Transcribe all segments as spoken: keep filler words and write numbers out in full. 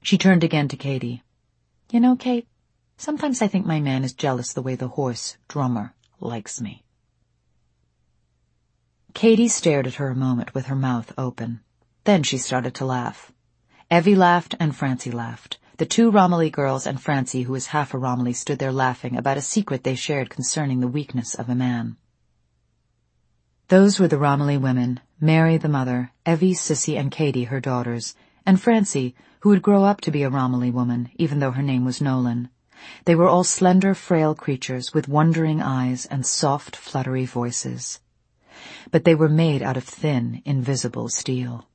She turned again to Katie. You know, Kate, sometimes I think my man is jealous the way the horse, Drummer, likes me. Katie stared at her a moment with her mouth open. Then she started to laugh. Evie laughed and Francie laughed. The two Romilly girls and Francie, who was half a Romilly, stood there laughing about a secret they shared concerning the weakness of a man. Those were the Romilly women, Mary the mother, Evie, Sissy, and Katie, her daughters, and Francie, who would grow up to be a Romilly woman, even though her name was Nolan. They were all slender, frail creatures with wondering eyes and soft, fluttery voices. But they were made out of thin, invisible steel.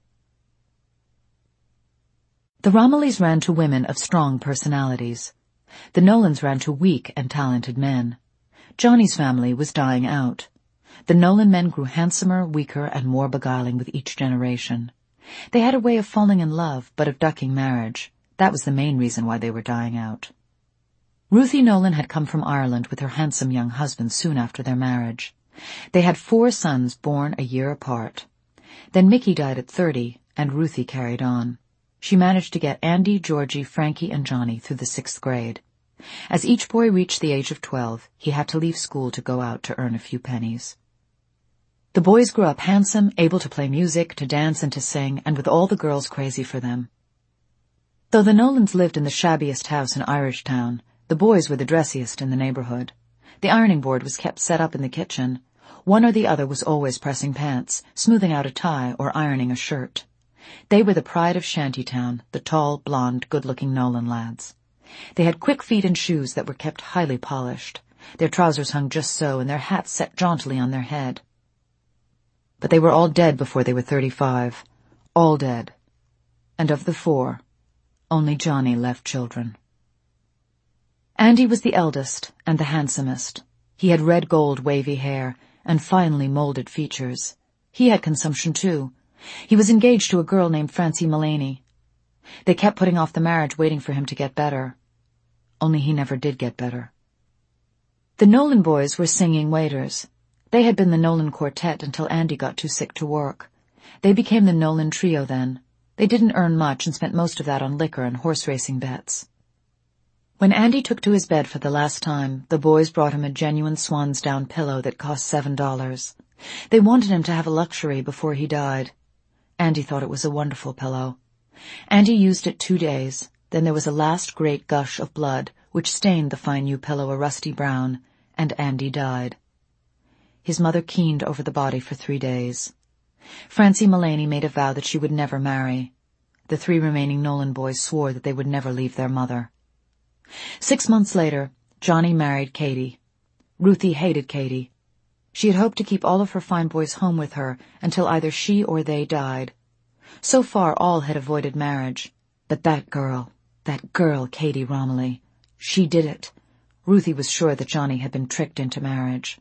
The Romillys ran to women of strong personalities. The Nolans ran to weak and talented men. Johnny's family was dying out. The Nolan men grew handsomer, weaker, and more beguiling with each generation. They had a way of falling in love, but of ducking marriage. That was the main reason why they were dying out. Ruthie Nolan had come from Ireland with her handsome young husband soon after their marriage. They had four sons born a year apart. Then Mickey died at thirty, and Ruthie carried on. She managed to get Andy, Georgie, Frankie, and Johnny through the sixth grade. As each boy reached the age of twelve, he had to leave school to go out to earn a few pennies. The boys grew up handsome, able to play music, to dance and to sing, and with all the girls crazy for them. Though the Nolans lived in the shabbiest house in Irish Town, the boys were the dressiest in the neighborhood. The ironing board was kept set up in the kitchen. One or the other was always pressing pants, smoothing out a tie, or ironing a shirt. They were the pride of Shantytown, the tall, blonde, good-looking Nolan lads. They had quick feet and shoes that were kept highly polished. Their trousers hung just so, and their hats set jauntily on their head. But they were all dead before they were thirty-five. All dead. And of the four, only Johnny left children. Andy was the eldest and the handsomest. He had red gold wavy hair and finely molded features. He had consumption too. He was engaged to a girl named Francie Mullaney. They kept putting off the marriage, waiting for him to get better. Only he never did get better. The Nolan boys were singing waiters. They had been the Nolan quartet until Andy got too sick to work. They became the Nolan trio then. They didn't earn much and spent most of that on liquor and horse racing bets. When Andy took to his bed for the last time, the boys brought him a genuine swan's down pillow that cost seven dollars. They wanted him to have a luxury before he died. Andy thought it was a wonderful pillow. Andy used it two days. Then there was a last great gush of blood, which stained the fine new pillow a rusty brown, and Andy died. His mother keened over the body for three days. Francie Mullaney made a vow that she would never marry. The three remaining Nolan boys swore that they would never leave their mother. Six months later, Johnny married Katie. Ruthie hated Katie. She had hoped to keep all of her fine boys home with her until either she or they died. So far all had avoided marriage. But that girl, that girl, Katie Romilly, she did it. Ruthie was sure that Johnny had been tricked into marriage.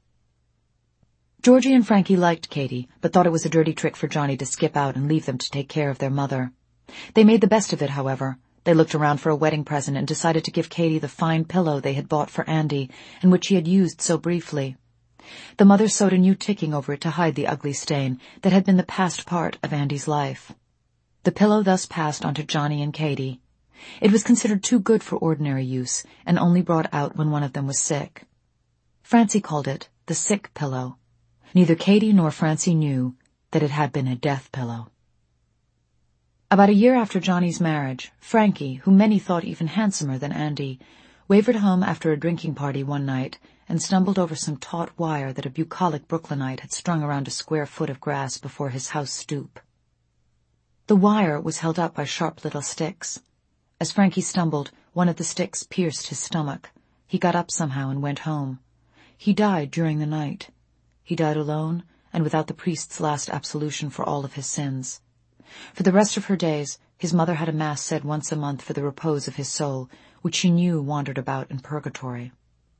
Georgie and Frankie liked Katie, but thought it was a dirty trick for Johnny to skip out and leave them to take care of their mother. They made the best of it, however. They looked around for a wedding present and decided to give Katie the fine pillow they had bought for Andy and which he had used so briefly. The mother sewed a new ticking over it to hide the ugly stain that had been the past part of Andy's life. The pillow thus passed on to Johnny and Katie. It was considered too good for ordinary use and only brought out when one of them was sick. Francie called it the sick pillow. Neither Katie nor Francie knew that it had been a death pillow. About a year after Johnny's marriage, Frankie, who many thought even handsomer than Andy, wavered home after a drinking party one night and stumbled over some taut wire that a bucolic Brooklynite had strung around a square foot of grass before his house stoop. The wire was held up by sharp little sticks. As Frankie stumbled, one of the sticks pierced his stomach. He got up somehow and went home. He died during the night. He died alone and without the priest's last absolution for all of his sins. For the rest of her days, his mother had a mass said once a month for the repose of his soul, which she knew wandered about in purgatory.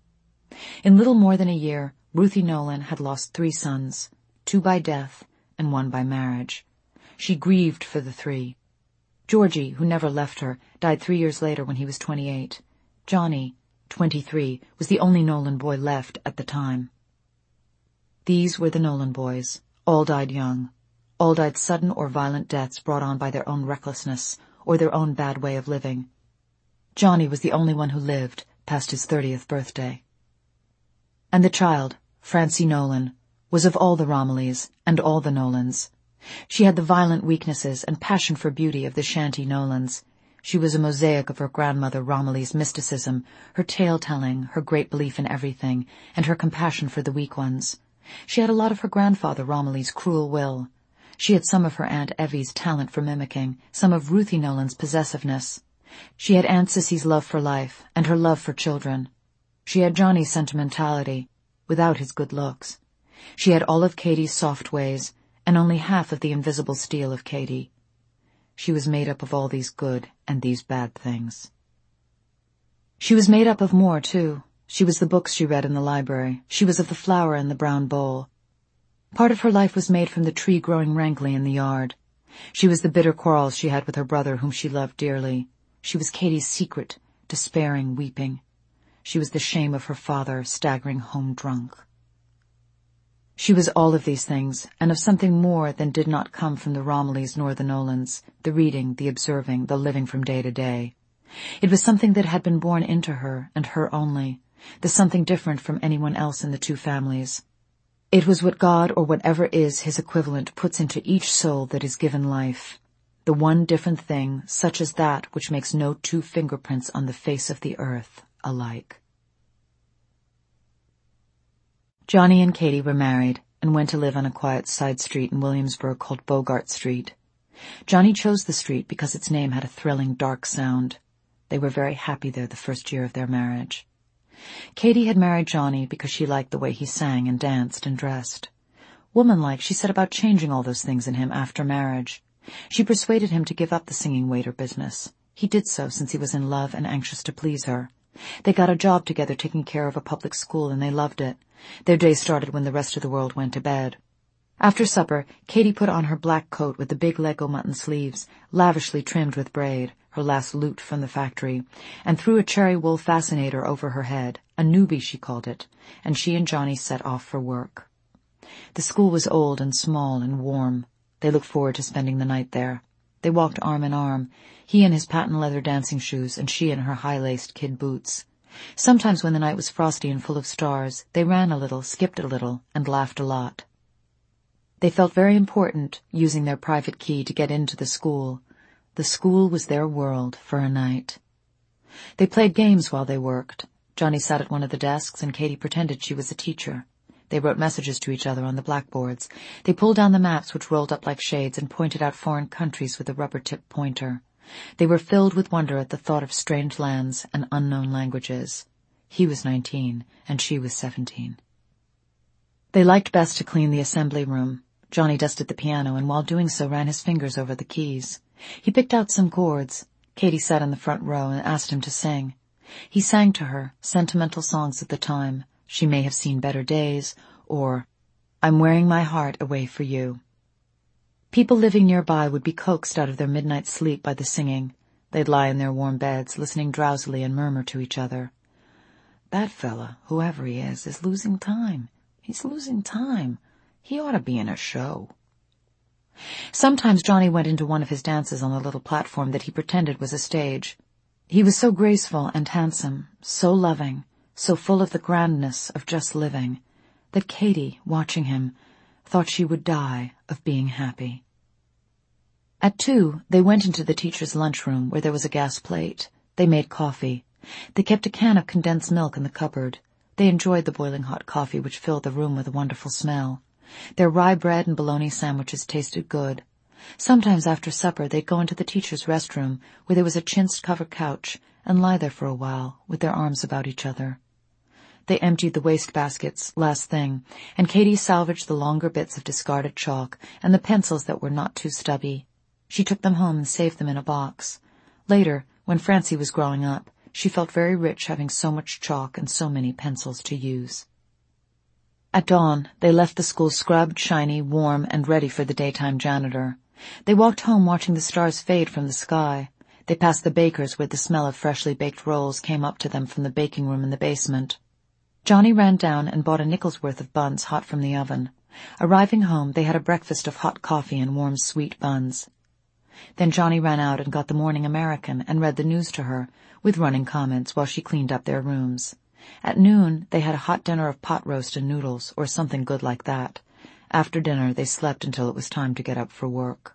In little more than a year, Ruthie Nolan had lost three sons, two by death and one by marriage. She grieved for the three. Georgie, who never left her, died three years later when he was twenty-eight. Johnny, twenty-three, was the only Nolan boy left at the time. These were the Nolan boys. All died young. All died sudden or violent deaths brought on by their own recklessness, or their own bad way of living. Johnny was the only one who lived past his thirtieth birthday. And the child, Francie Nolan, was of all the Romillys and all the Nolans. She had the violent weaknesses and passion for beauty of the Shanty Nolans. She was a mosaic of her grandmother Romilly's mysticism, her tale-telling, her great belief in everything, and her compassion for the weak ones. She had a lot of her grandfather Romilly's cruel will. She had some of her Aunt Evie's talent for mimicking, some of Ruthie Nolan's possessiveness. She had Aunt Sissy's love for life, and her love for children. She had Johnny's sentimentality, without his good looks. She had all of Katie's soft ways, and only half of the invisible steel of Katie. She was made up of all these good and these bad things. She was made up of more, too. She was the books she read in the library. She was of the flower in the brown bowl. Part of her life was made from the tree growing rankly in the yard. She was the bitter quarrels she had with her brother, whom she loved dearly. She was Katie's secret, despairing, weeping. She was the shame of her father, staggering home drunk. She was all of these things, and of something more than did not come from the Romillys nor the Nolans, the reading, the observing, the living from day to day. It was something that had been born into her, and her only, the something different from anyone else in the two families. It was what God, or whatever is his equivalent, puts into each soul that is given life, the one different thing, such as that which makes no two fingerprints on the face of the earth alike. Johnny and Katie were married and went to live on a quiet side street in Williamsburg called Bogart Street. Johnny chose the street because its name had a thrilling, dark sound. They were very happy there the first year of their marriage. Katie had married Johnny because she liked the way he sang and danced and dressed. Womanlike, she set about changing all those things in him after marriage. She persuaded him to give up the singing waiter business. He did so since he was in love and anxious to please her. They got a job together taking care of a public school, and they loved it. Their day started when the rest of the world went to bed. After supper, Katie put on her black coat with the big Lego mutton sleeves, lavishly trimmed with braid, her last loot from the factory, and threw a cherry wool fascinator over her head, a newbie she called it, and she and Johnny set off for work. The school was old and small and warm. They looked forward to spending the night there. They walked arm in arm, he in his patent leather dancing shoes and she in her high-laced kid boots. Sometimes when the night was frosty and full of stars, they ran a little, skipped a little, and laughed a lot. They felt very important, using their private key to get into the school. The school was their world for a night. They played games while they worked. Johnny sat at one of the desks and Katie pretended she was a teacher. They wrote messages to each other on the blackboards. They pulled down the maps which rolled up like shades and pointed out foreign countries with a rubber-tipped pointer. They were filled with wonder at the thought of strange lands and unknown languages. He was nineteen, and she was seventeen. They liked best to clean the assembly room. Johnny dusted the piano, and while doing so ran his fingers over the keys. He picked out some chords. Katie sat in the front row and asked him to sing. He sang to her, sentimental songs of the time. She may have seen better days, or I'm wearing my heart away for you. People living nearby would be coaxed out of their midnight sleep by the singing. They'd lie in their warm beds, listening drowsily and murmur to each other. That fella, whoever he is, is losing time. He's losing time. He ought to be in a show. Sometimes Johnny went into one of his dances on the little platform that he pretended was a stage. He was so graceful and handsome, so loving, so full of the grandness of just living, that Katie, watching him, thought she would die of being happy. At two, they went into the teacher's lunchroom where there was a gas plate. They made coffee. They kept a can of condensed milk in the cupboard. They enjoyed the boiling hot coffee which filled the room with a wonderful smell. Their rye bread and bologna sandwiches tasted good. Sometimes after supper they'd go into the teacher's restroom where there was a chintz-covered couch and lie there for a while with their arms about each other. They emptied the waste baskets, last thing, and Katie salvaged the longer bits of discarded chalk and the pencils that were not too stubby. She took them home and saved them in a box. Later, when Francie was growing up, she felt very rich having so much chalk and so many pencils to use. At dawn, they left the school scrubbed, shiny, warm, and ready for the daytime janitor. They walked home watching the stars fade from the sky. They passed the baker's where the smell of freshly baked rolls came up to them from the baking room in the basement. Johnny ran down and bought a nickel's worth of buns hot from the oven. Arriving home, they had a breakfast of hot coffee and warm sweet buns. Then Johnny ran out and got the Morning American and read the news to her, with running comments while she cleaned up their rooms. At noon, they had a hot dinner of pot roast and noodles, or something good like that. After dinner, they slept until it was time to get up for work.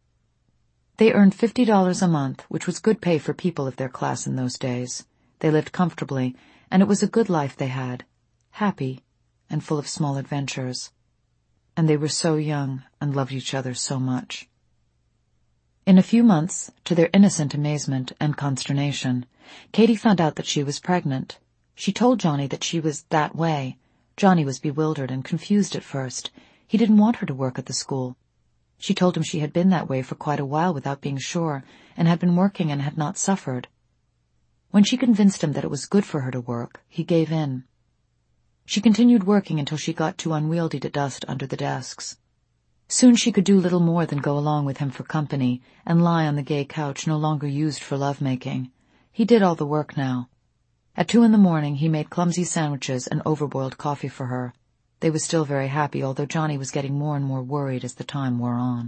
They earned fifty dollars a month, which was good pay for people of their class in those days. They lived comfortably, and it was a good life they had, happy and full of small adventures. And they were so young and loved each other so much. In a few months, to their innocent amazement and consternation, Katie found out that she was pregnant. She told Johnny that she was that way. Johnny was bewildered and confused at first. He didn't want her to work at the school. She told him she had been that way for quite a while without being sure, and had been working and had not suffered. When she convinced him that it was good for her to work, he gave in. She continued working until she got too unwieldy to dust under the desks. Soon she could do little more than go along with him for company and lie on the gay couch no longer used for love-making. He did all the work now. At two in the morning he made clumsy sandwiches and overboiled coffee for her. They were still very happy, although Johnny was getting more and more worried as the time wore on.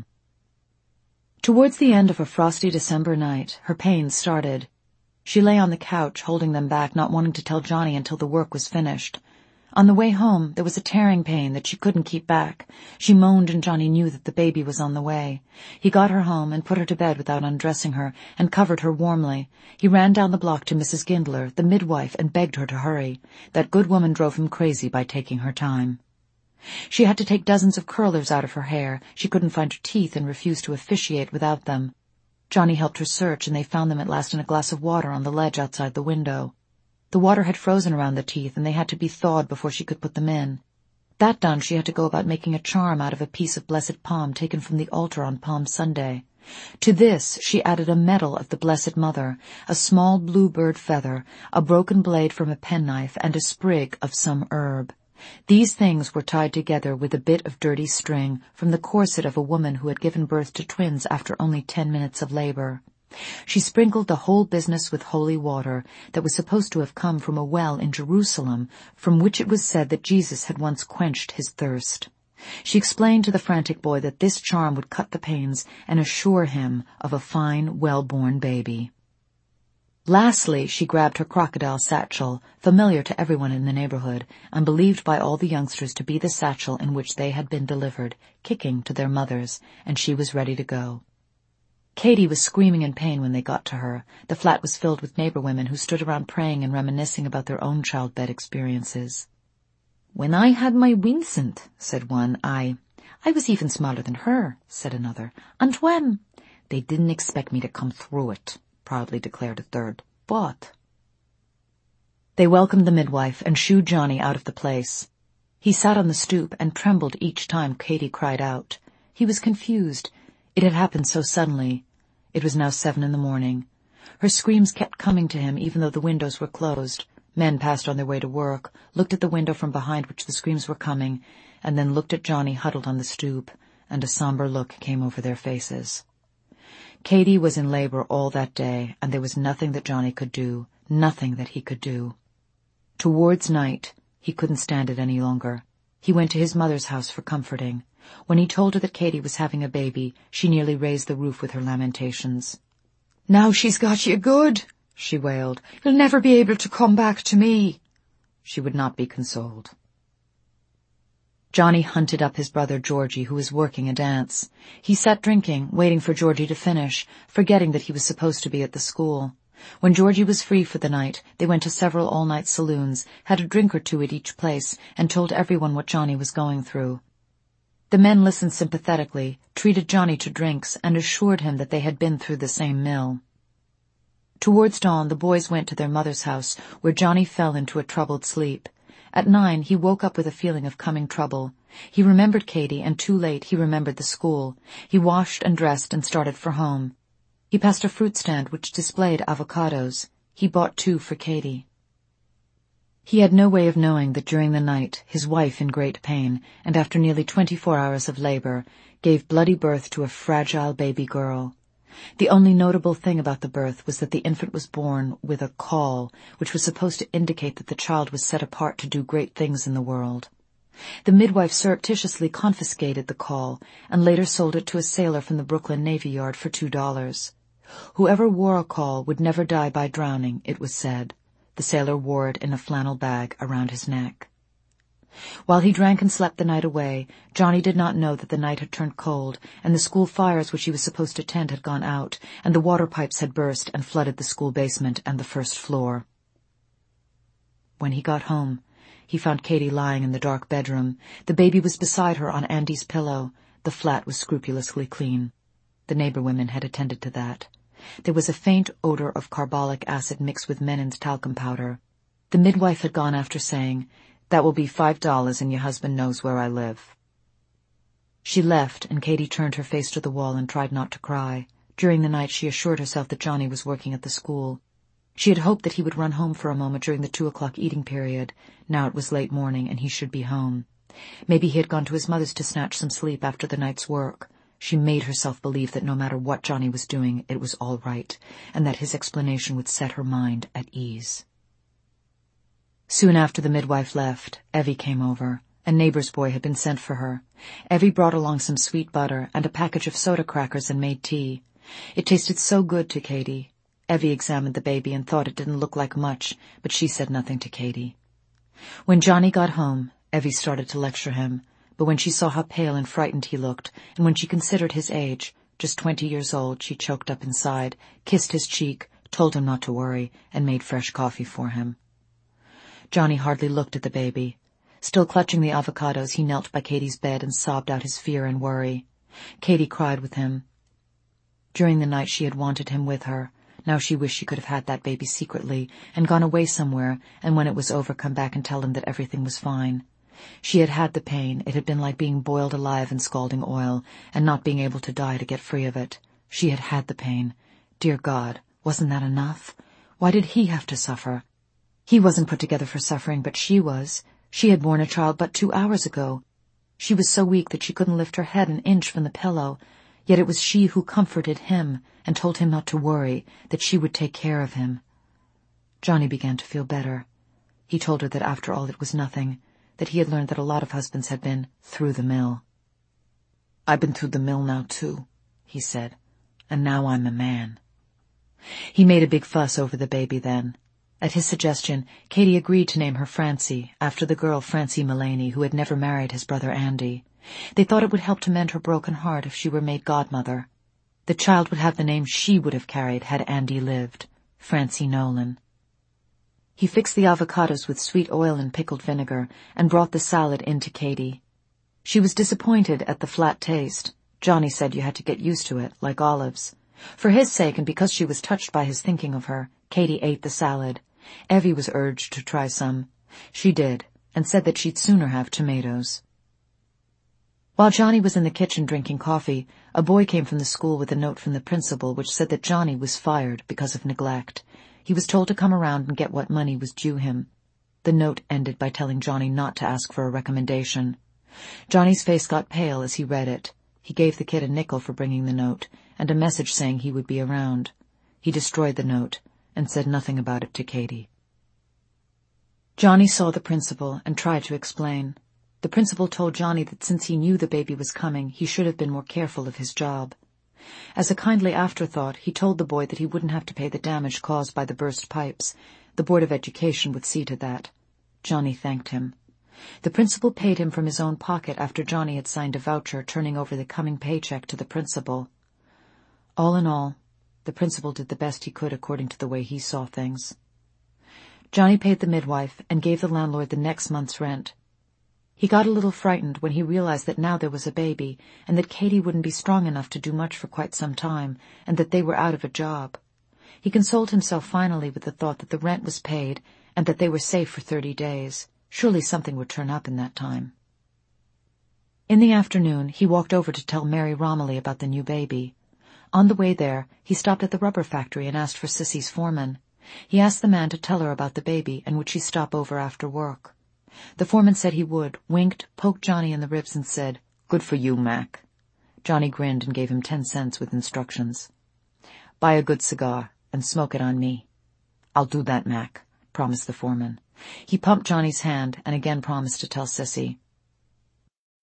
Towards the end of a frosty December night, her pains started. She lay on the couch, holding them back, not wanting to tell Johnny until the work was finished. On the way home, there was a tearing pain that she couldn't keep back. She moaned, and Johnny knew that the baby was on the way. He got her home and put her to bed without undressing her, and covered her warmly. He ran down the block to Missus Gindler, the midwife, and begged her to hurry. That good woman drove him crazy by taking her time. She had to take dozens of curlers out of her hair. She couldn't find her teeth and refused to officiate without them. Johnny helped her search, and they found them at last in a glass of water on the ledge outside the window. The water had frozen around the teeth, and they had to be thawed before she could put them in. That done, she had to go about making a charm out of a piece of blessed palm taken from the altar on Palm Sunday. To this she added a medal of the Blessed Mother, a small bluebird feather, a broken blade from a penknife, and a sprig of some herb. These things were tied together with a bit of dirty string from the corset of a woman who had given birth to twins after only ten minutes of labor. She sprinkled the whole business with holy water that was supposed to have come from a well in Jerusalem, from which it was said that Jesus had once quenched his thirst. She explained to the frantic boy that this charm would cut the pains and assure him of a fine, well-born baby. Lastly, she grabbed her crocodile satchel, familiar to everyone in the neighborhood, and believed by all the youngsters to be the satchel in which they had been delivered, kicking to their mothers, and she was ready to go. Katie was screaming in pain when they got to her. The flat was filled with neighbor women who stood around praying and reminiscing about their own childbed experiences. "When I had my Vincent," said one, I... "I was even smaller than her," said another. "And when—" "They didn't expect me to come through it," proudly declared a third. "But—" They welcomed the midwife and shooed Johnny out of the place. He sat on the stoop and trembled each time Katie cried out. He was confused. It had happened so suddenly. It was now seven in the morning. Her screams kept coming to him even though the windows were closed. Men passed on their way to work, looked at the window from behind which the screams were coming, and then looked at Johnny huddled on the stoop, and a somber look came over their faces. Katie was in labor all that day, and there was nothing that Johnny could do, nothing that he could do. Towards night, he couldn't stand it any longer. He went to his mother's house for comforting. When he told her that Katie was having a baby, she nearly raised the roof with her lamentations. "Now she's got you good," she wailed. "You'll never be able to come back to me." She would not be consoled. Johnny hunted up his brother Georgie, who was working a dance. He sat drinking, waiting for Georgie to finish, forgetting that he was supposed to be at the school. When Georgie was free for the night, they went to several all-night saloons, had a drink or two at each place, and told everyone what Johnny was going through. The men listened sympathetically, treated Johnny to drinks, and assured him that they had been through the same mill. Towards dawn, the boys went to their mother's house, where Johnny fell into a troubled sleep. At nine, he woke up with a feeling of coming trouble. He remembered Katie, and too late he remembered the school. He washed and dressed and started for home. He passed a fruit stand which displayed avocados. He bought two for Katie. He had no way of knowing that during the night, his wife, in great pain, and after nearly twenty-four hours of labor, gave bloody birth to a fragile baby girl. The only notable thing about the birth was that the infant was born with a caul, which was supposed to indicate that the child was set apart to do great things in the world. The midwife surreptitiously confiscated the call and later sold it to a sailor from the Brooklyn Navy Yard for two dollars. Whoever wore a call would never die by drowning, it was said. The sailor wore it in a flannel bag around his neck. While he drank and slept the night away, Johnny did not know that the night had turned cold, and the school fires which he was supposed to tend had gone out, and the water pipes had burst and flooded the school basement and the first floor. When he got home, he found Katie lying in the dark bedroom. The baby was beside her on Andy's pillow. The flat was scrupulously clean. The neighbor women had attended to that. There was a faint odor of carbolic acid mixed with Menin's talcum powder. The midwife had gone after saying, "That will be five dollars and your husband knows where I live." She left, and Katie turned her face to the wall and tried not to cry. During the night she assured herself that Johnny was working at the school. She had hoped that he would run home for a moment during the two o'clock eating period. Now it was late morning, and he should be home. Maybe he had gone to his mother's to snatch some sleep after the night's work. She made herself believe that no matter what Johnny was doing, it was all right, and that his explanation would set her mind at ease. Soon after the midwife left, Evie came over. A neighbor's boy had been sent for her. Evie brought along some sweet butter and a package of soda crackers and made tea. It tasted so good to Katie. Evie examined the baby and thought it didn't look like much, but she said nothing to Katie. When Johnny got home, Evie started to lecture him, but when she saw how pale and frightened he looked, and when she considered his age, just twenty years old, she choked up inside, kissed his cheek, told him not to worry, and made fresh coffee for him. Johnny hardly looked at the baby. Still clutching the avocados, he knelt by Katie's bed and sobbed out his fear and worry. Katie cried with him. During the night she had wanted him with her. Now she wished she could have had that baby secretly and gone away somewhere, and when it was over come back and tell him that everything was fine. She had had the pain. It had been like being boiled alive in scalding oil and not being able to die to get free of it. She had had the pain. Dear God, wasn't that enough? Why did he have to suffer? He wasn't put together for suffering, but she was. She had borne a child but two hours ago. She was so weak that she couldn't lift her head an inch from the pillow. Yet it was she who comforted him and told him not to worry, that she would take care of him. Johnny began to feel better. He told her that after all it was nothing, that he had learned that a lot of husbands had been through the mill. "I've been through the mill now, too," he said, "and now I'm a man." He made a big fuss over the baby then. At his suggestion, Katie agreed to name her Francie, after the girl Francie Mullaney, who had never married his brother Andy. They thought it would help to mend her broken heart if she were made godmother. The child would have the name she would have carried had Andy lived, Francie Nolan. He fixed the avocados with sweet oil and pickled vinegar and brought the salad in to Katie. She was disappointed at the flat taste. Johnny said you had to get used to it, like olives. For his sake, and because she was touched by his thinking of her, Katie ate the salad. Evie was urged to try some. She did, and said that she'd sooner have tomatoes. While Johnny was in the kitchen drinking coffee, a boy came from the school with a note from the principal which said that Johnny was fired because of neglect. He was told to come around and get what money was due him. The note ended by telling Johnny not to ask for a recommendation. Johnny's face got pale as he read it. He gave the kid a nickel for bringing the note, and a message saying he would be around. He destroyed the note, and said nothing about it to Katie. Johnny saw the principal and tried to explain. The principal told Johnny that since he knew the baby was coming, he should have been more careful of his job. As a kindly afterthought, he told the boy that he wouldn't have to pay the damage caused by the burst pipes. The Board of Education would see to that. Johnny thanked him. The principal paid him from his own pocket after Johnny had signed a voucher turning over the coming paycheck to the principal. All in all, the principal did the best he could according to the way he saw things. Johnny paid the midwife and gave the landlord the next month's rent. He got a little frightened when he realized that now there was a baby, and that Katie wouldn't be strong enough to do much for quite some time, and that they were out of a job. He consoled himself finally with the thought that the rent was paid, and that they were safe for thirty days. Surely something would turn up in that time. In the afternoon, he walked over to tell Mary Romilly about the new baby. On the way there, he stopped at the rubber factory and asked for Sissy's foreman. He asked the man to tell her about the baby and would she stop over after work. The foreman said he would, winked, poked Johnny in the ribs and said, "Good for you, Mac." Johnny grinned and gave him ten cents with instructions. "Buy a good cigar and smoke it on me." "I'll do that, Mac," promised the foreman. He pumped Johnny's hand and again promised to tell Sissy.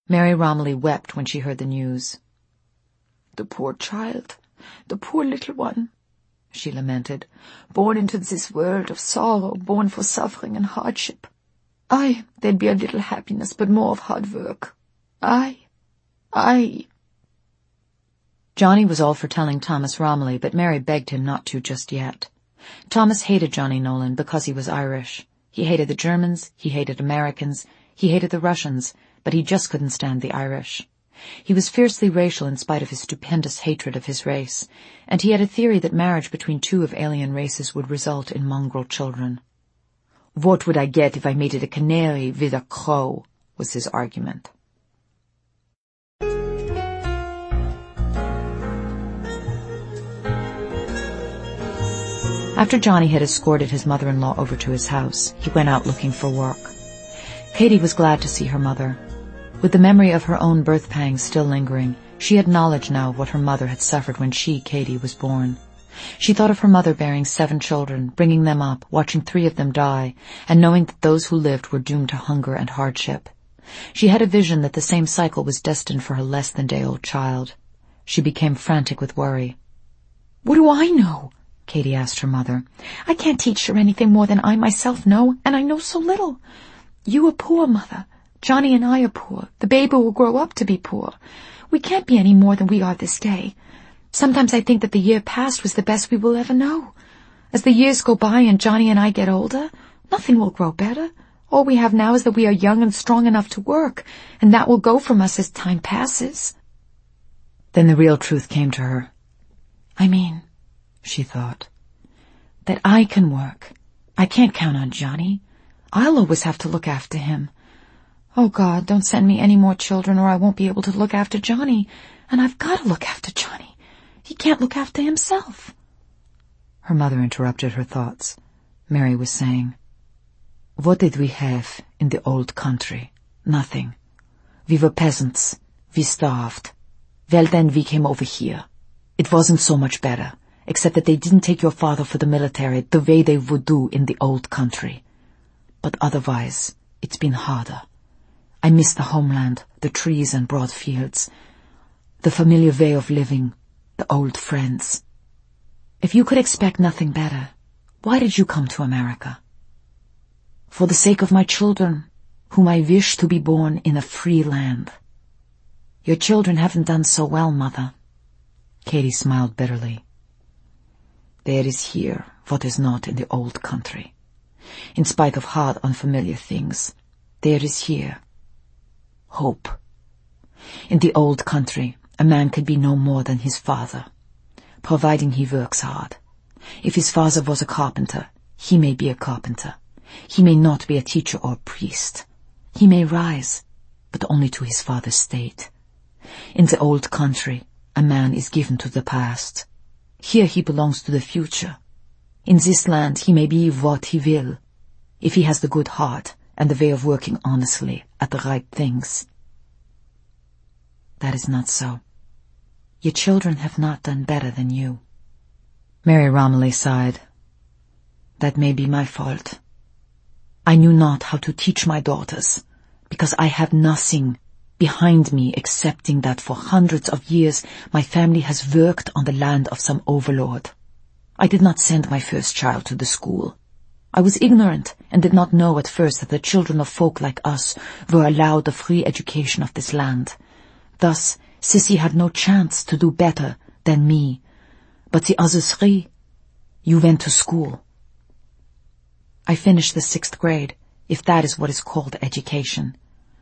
Mary Romilly wept when she heard the news. "The poor child, the poor little one," she lamented, "born into this world of sorrow, born for suffering and hardship. Aye, there'd be a little happiness, but more of hard work. Aye, aye." Johnny was all for telling Thomas Romilly, but Mary begged him not to just yet. Thomas hated Johnny Nolan because he was Irish. He hated the Germans, he hated Americans, he hated the Russians, but he just couldn't stand the Irish. He was fiercely racial in spite of his stupendous hatred of his race, and he had a theory that marriage between two of alien races would result in mongrel children. "What would I get if I mated a canary with a crow?" was his argument. After Johnny had escorted his mother-in-law over to his house, he went out looking for work. Katie was glad to see her mother. With the memory of her own birth pangs still lingering, she had knowledge now of what her mother had suffered when she, Katie, was born. She thought of her mother bearing seven children, bringing them up, watching three of them die, and knowing that those who lived were doomed to hunger and hardship. She had a vision that the same cycle was destined for her less-than-day-old child. She became frantic with worry. "What do I know?" Katie asked her mother. "I can't teach her anything more than I myself know, and I know so little. You are poor, Mother. Johnny and I are poor. The baby will grow up to be poor. We can't be any more than we are this day. Sometimes I think that the year past was the best we will ever know. As the years go by and Johnny and I get older, nothing will grow better. All we have now is that we are young and strong enough to work, and that will go from us as time passes." Then the real truth came to her. "I mean," she thought, "that I can work. I can't count on Johnny. I'll always have to look after him. Oh, God, don't send me any more children or I won't be able to look after Johnny. And I've got to look after Johnny. He can't look after himself." Her mother interrupted her thoughts. Mary was saying, "What did we have in the old country? Nothing. We were peasants. We starved. Well, then we came over here. It wasn't so much better, except that they didn't take your father for the military the way they would do in the old country. But otherwise, it's been harder. I miss the homeland, the trees and broad fields, the familiar way of living, the old friends. If you could expect nothing better, why did you come to America?" "For the sake of my children, whom I wish to be born in a free land." "Your children haven't done so well, Mother." Katie smiled bitterly. "There is here what is not in the old country. In spite of hard, unfamiliar things, there is here hope. In the old country, a man could be no more than his father, providing he works hard. If his father was a carpenter, he may be a carpenter. He may not be a teacher or a priest. He may rise, but only to his father's state. In the old country, a man is given to the past. Here he belongs to the future. In this land he may be what he will, if he has the good heart and the way of working honestly at the right things." "That is not so. Your children have not done better than you." Mary Romilly sighed. "That may be my fault. I knew not how to teach my daughters, because I have nothing behind me excepting that for hundreds of years my family has worked on the land of some overlord. I did not send my first child to the school. I was ignorant and did not know at first that the children of folk like us were allowed the free education of this land. Thus, Sissy had no chance to do better than me. But the other three, you went to school. I finished the sixth grade, if that is what is called education.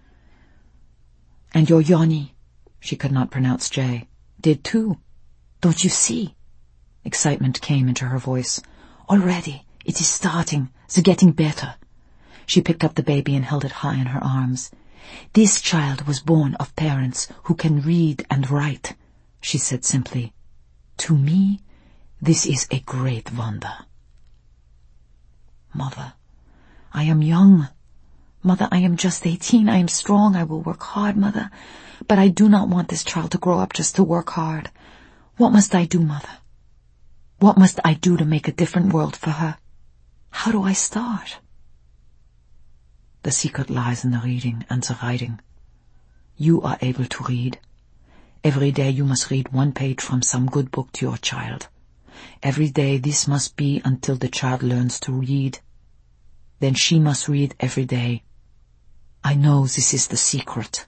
And your Johnny," she could not pronounce J, "did too. Don't you see?" Excitement came into her voice. "Already, it is starting, the getting better." She picked up the baby and held it high in her arms. "This child was born of parents who can read and write," she said simply. "To me, this is a great wonder." "Mother, I am young. Mother, I am just eighteen. I am strong. I will work hard, Mother. But I do not want this child to grow up just to work hard. What must I do, Mother? What must I do to make a different world for her? How do I start?" "The secret lies in the reading and the writing. you are able to read. Every day you must read one page from some good book to your child. Every day this must be until the child learns to read. Then she must read every day. I know this is the secret.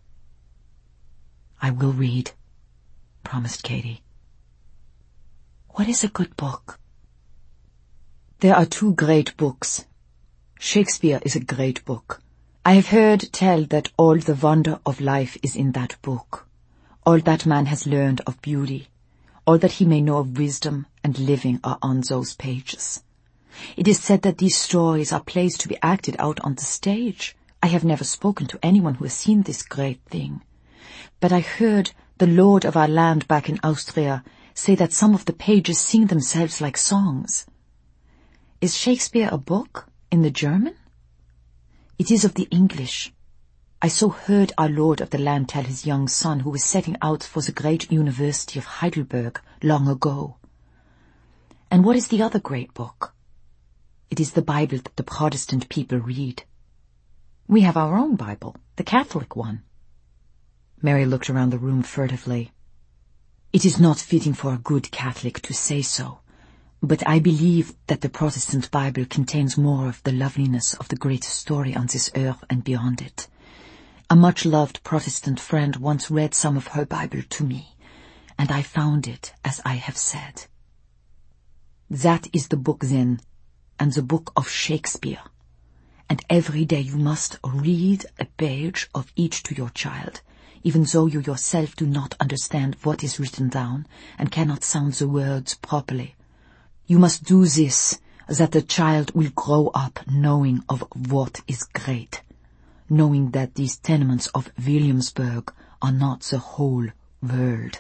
I will read, promised Katie. What is a good book? There are two great books. Shakespeare is a great book. I have heard tell that all the wonder of life is in that book. All that man has learned of beauty, all that he may know of wisdom and living are on those pages. It is said that these stories are plays to be acted out on the stage. I have never spoken to anyone who has seen this great thing. But I heard the lord of our land back in Austria say that some of the pages sing themselves like songs. Is Shakespeare a book in the German? It is of the English. I so heard our lord of the land tell his young son who was setting out for the great University of Heidelberg long ago. And what is the other great book? It is the Bible that the Protestant people read. We have our own Bible, the Catholic one. Mary looked around the room furtively. It is not fitting for a good Catholic to say so, but I believe that the Protestant Bible contains more of the loveliness of the great story on this earth and beyond it. A much-loved Protestant friend once read some of her Bible to me, and I found it as I have said. That is the book then, and the book of Shakespeare. And every day you must read a page of each to your child, even though you yourself do not understand what is written down and cannot sound the words properly. You must do this, that the child will grow up knowing of what is great, knowing that these tenements of Williamsburg are not the whole world.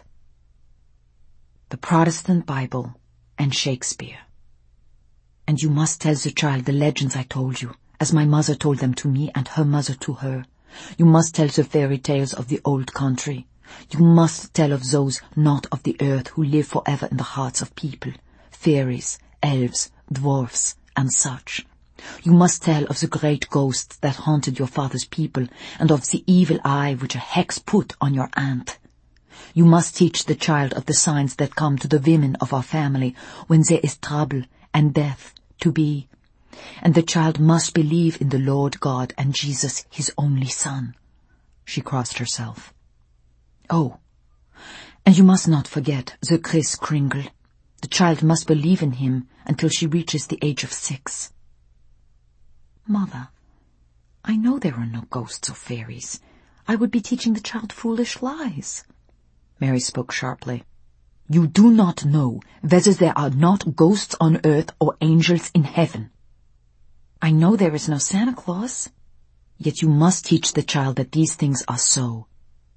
The Protestant Bible and Shakespeare. And you must tell the child the legends I told you, as my mother told them to me and her mother to her. You must tell the fairy tales of the old country. You must tell of those not of the earth who live forever in the hearts of people, fairies, elves, dwarfs, and such. You must tell of the great ghosts that haunted your father's people, and of the evil eye which a hex put on your aunt. You must teach the child of the signs that come to the women of our family when there is trouble and death to be. And the child must believe in the Lord God and Jesus, his only Son. She crossed herself. Oh, and you must not forget the Kris Kringle. The child must believe in him until she reaches the age of six. Mother, I know there are no ghosts or fairies. I would be teaching the child foolish lies. Mary spoke sharply. You do not know whether there are not ghosts on earth or angels in heaven. I know there is no Santa Claus. Yet you must teach the child that these things are so.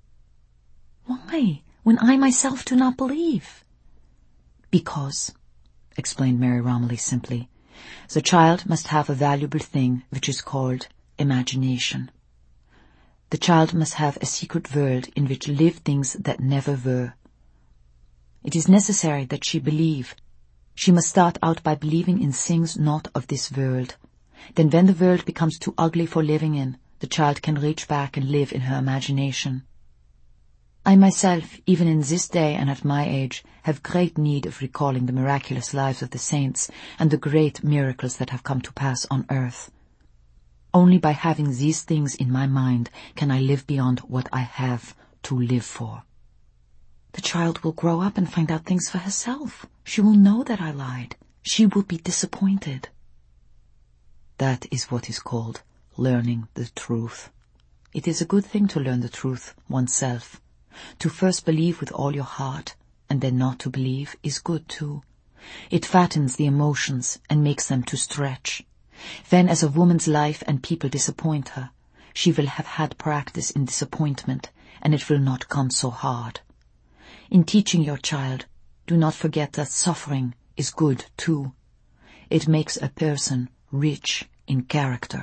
Why, when I myself do not believe? Because, explained Mary Romilly simply, the child must have a valuable thing which is called imagination. The child must have a secret world in which live things that never were. It is necessary that she believe. She must start out by believing in things not of this world. Then when the world becomes too ugly for living in, the child can reach back and live in her imagination. I myself, even in this day and at my age, have great need of recalling the miraculous lives of the saints and the great miracles that have come to pass on earth. Only by having these things in my mind can I live beyond what I have to live for. The child will grow up and find out things for herself. She will know that I lied. She will be disappointed. That is what is called learning the truth. It is a good thing to learn the truth oneself. To first believe with all your heart, and then not to believe, is good too. It fattens the emotions and makes them to stretch. Then as a woman's life and people disappoint her, she will have had practice in disappointment, and it will not come so hard. In teaching your child, do not forget that suffering is good too. It makes a person rich in character.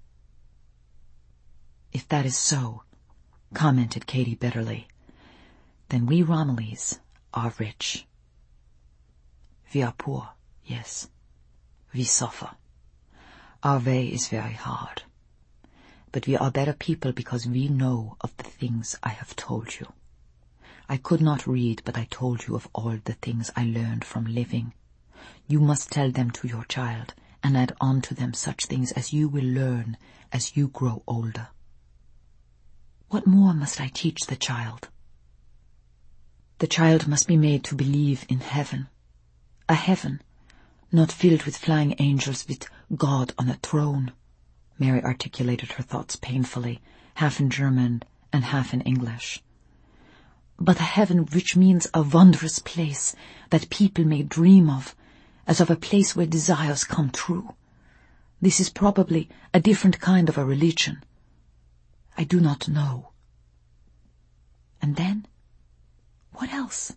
If that is so, commented Katie bitterly, then we Romillys are rich. We are poor, yes. We suffer. Our way is very hard. but we are better people because we know of the things I have told you. I could not read, but I told you of all the things I learned from living. You must tell them to your child, and add on to them such things as you will learn as you grow older. What more must I teach the child? The child must be made to believe in heaven. A heaven, not filled with flying angels with God on a throne. Mary articulated her thoughts painfully, half in German and half in English. But a heaven which means a wondrous place that people may dream of, as of a place where desires come true. This is probably a different kind of a religion. I do not know. And then, what else?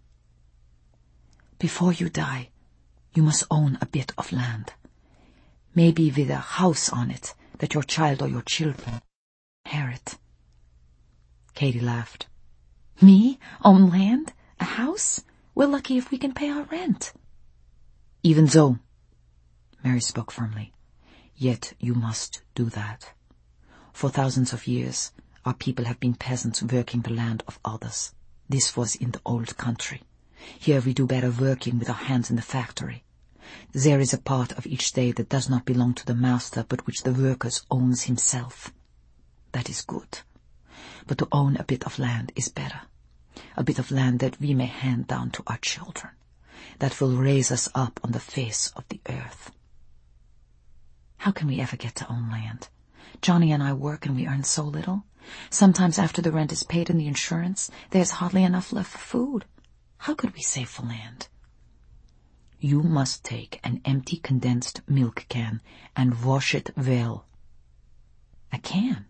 Before you die, you must own a bit of land, maybe with a house on it that your child or your children inherit. Katie laughed. Me? Own land? A house? We're lucky if we can pay our rent. Even so, Mary spoke firmly, yet you must do that. For thousands of years, our people have been peasants working the land of others. This was in the old country. Here we do better working with our hands in the factory. There is a part of each day that does not belong to the master, but which the worker owns himself. That is good. But to own a bit of land is better. A bit of land that we may hand down to our children, that will raise us up on the face of the earth. How can we ever get to own land? Johnny and I work and we earn so little. Sometimes after the rent is paid and the insurance, there's hardly enough left for food. How could we save for land? You must take an empty condensed milk can and wash it well. A can?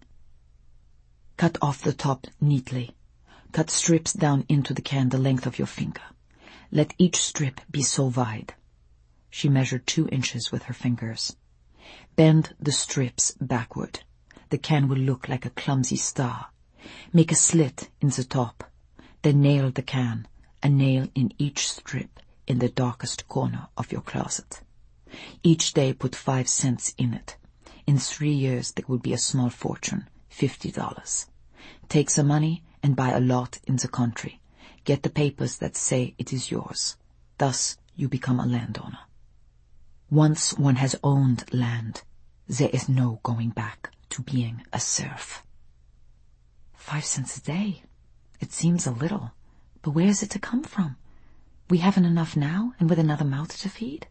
Cut off the top neatly. Cut strips down into the can the length of your finger. Let each strip be so wide. She measured two inches with her fingers. Bend the strips backward. The can will look like a clumsy star. Make a slit in the top. Then nail the can, a nail in each strip in the darkest corner of your closet. Each day put five cents in it. In three years there will be a small fortune, fifty dollars. Take some money and buy a lot in the country. Get the papers that say it is yours. Thus you become a landowner. Once one has owned land, there is no going back to being a serf. Five cents a day. It seems a little, but where is it to come from? We haven't enough now, and with another mouth to feed.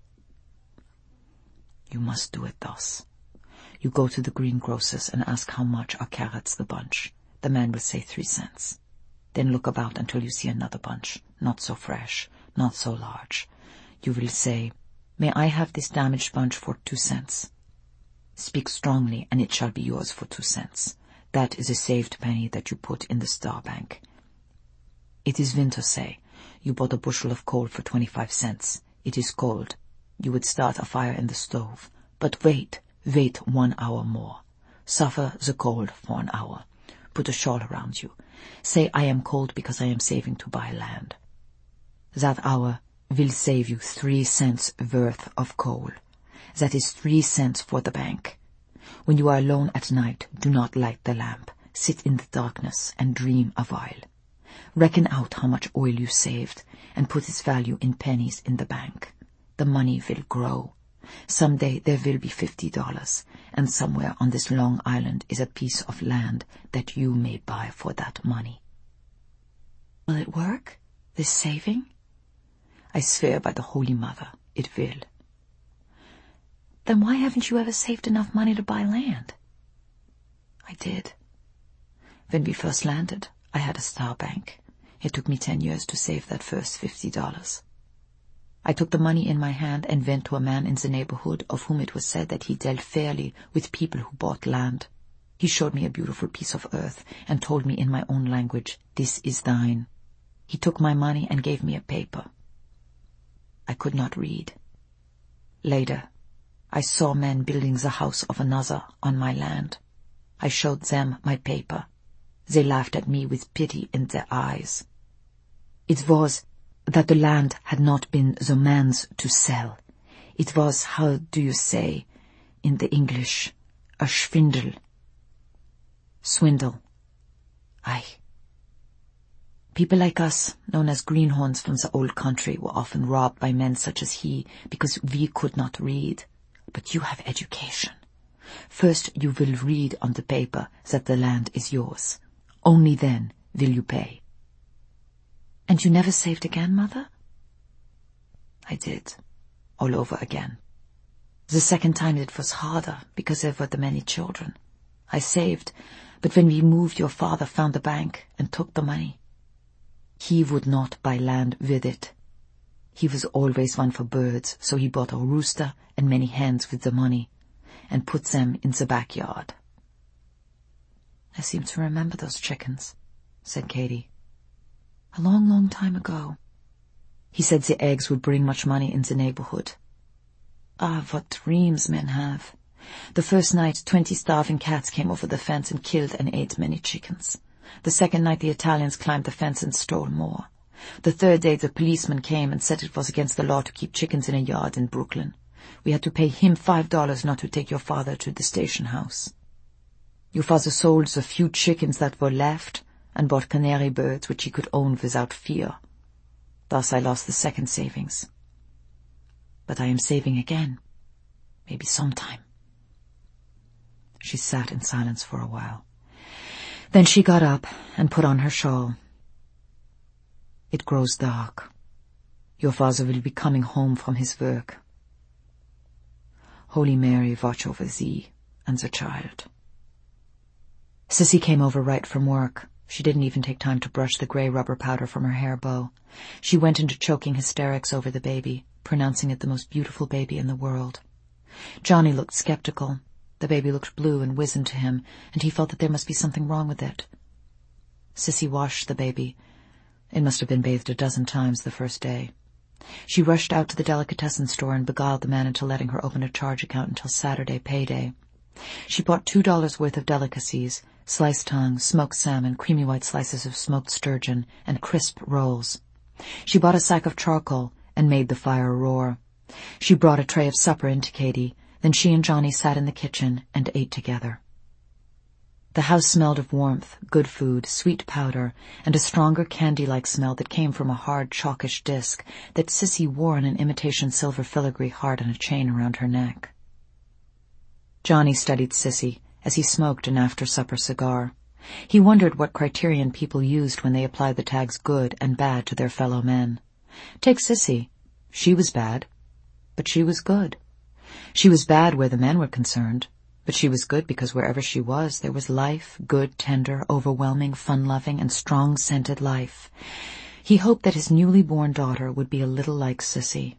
You must do it thus. You go to the greengrocer's and ask how much are carrots the bunch. The man will say three cents. Then look about until you see another bunch, not so fresh, not so large. You will say, "May I have this damaged bunch for two cents?" Speak strongly, and it shall be yours for two cents. That is a saved penny that you put in the Star Bank. It is winter, say. You bought a bushel of coal for twenty-five cents. It is cold. You would start a fire in the stove. But wait, wait one hour more. Suffer the cold for an hour. Put a shawl around you. Say, "I am cold because I am saving to buy land." That hour will save you three cents worth of coal. That is three cents for the bank. When you are alone at night, do not light the lamp. Sit in the darkness and dream a while. Reckon out how much oil you saved and put its value in pennies in the bank. The money will grow. Someday there will be fifty dollars, and somewhere on this long island is a piece of land that you may buy for that money. Will it work, this saving? I swear by the Holy Mother, it will. Then why haven't you ever saved enough money to buy land? I did. When we first landed, I had a Star Bank. It took me ten years to save that first fifty dollars. I took the money in my hand and went to a man in the neighborhood of whom it was said that he dealt fairly with people who bought land. He showed me a beautiful piece of earth and told me in my own language, "This is thine." He took my money and gave me a paper. I could not read. Later, I saw men building the house of another on my land. I showed them my paper. They laughed at me with pity in their eyes. It was that the land had not been the man's to sell. It was, how do you say, in the English, a schwindel. Swindle. Aye. People like us, known as greenhorns from the old country, were often robbed by men such as he because we could not read. But you have education. First you will read on the paper that the land is yours. Only then will you pay. And you never saved again, Mother? I did. All over again. The second time it was harder because there were the many children. I saved, but when we moved your father found the bank and took the money. He would not buy land with it. He was always one for birds, so he bought a rooster and many hens with the money and put them in the backyard. I seem to remember those chickens, said Katie. A long, long time ago. He said the eggs would bring much money in the neighborhood. Ah, what dreams men have. The first night, twenty starving cats came over the fence and killed and ate many chickens. The second night, the Italians climbed the fence and stole more. The third day, the policeman came and said it was against the law to keep chickens in a yard in Brooklyn. We had to pay him five dollars not to take your father to the station house. Your father sold the few chickens that were left and bought canary birds which he could own without fear. Thus I lost the second savings. But I am saving again. Maybe sometime. She sat in silence for a while. Then she got up and put on her shawl. It grows dark. Your father will be coming home from his work. Holy Mary, watch over thee and the child. Sissy came over right from work. She didn't even take time to brush the grey rubber powder from her hair bow. She went into choking hysterics over the baby, pronouncing it the most beautiful baby in the world. Johnny looked skeptical. The baby looked blue and wizened to him, and he felt that there must be something wrong with it. Sissy washed the baby. It must have been bathed a dozen times the first day. She rushed out to the delicatessen store and beguiled the man into letting her open a charge account until Saturday payday. She bought two dollars worth of delicacies, sliced tongue, smoked salmon, creamy white slices of smoked sturgeon, and crisp rolls. She bought a sack of charcoal and made the fire roar. She brought a tray of supper into Katie. Then she and Johnny sat in the kitchen and ate together. The house smelled of warmth, good food, sweet powder, and a stronger candy-like smell that came from a hard, chalkish disc that Sissy wore in an imitation silver filigree hard on a chain around her neck. Johnny studied Sissy as he smoked an after-supper cigar. He wondered what criterion people used when they applied the tags good and bad to their fellow men. Take Sissy. She was bad, but she was good. She was bad where the men were concerned, but she was good because wherever she was, there was life, good, tender, overwhelming, fun-loving, and strong-scented life. He hoped that his newly born daughter would be a little like Sissy.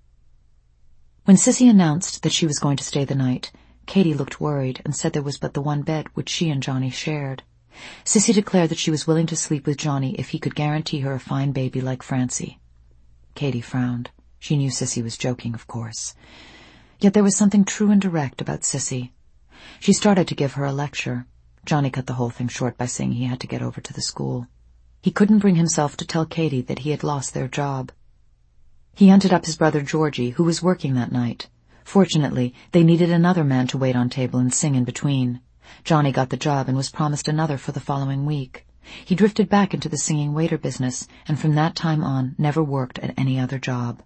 When Sissy announced that she was going to stay the night, Katie looked worried and said there was but the one bed which she and Johnny shared. Sissy declared that she was willing to sleep with Johnny if he could guarantee her a fine baby like Francie. Katie frowned. She knew Sissy was joking, of course. Yet there was something true and direct about Sissy. She started to give her a lecture. Johnny cut the whole thing short by saying he had to get over to the school. He couldn't bring himself to tell Katie that he had lost their job. He hunted up his brother Georgie, who was working that night. Fortunately, they needed another man to wait on table and sing in between. Johnny got the job and was promised another for the following week. He drifted back into the singing waiter business, and from that time on never worked at any other job.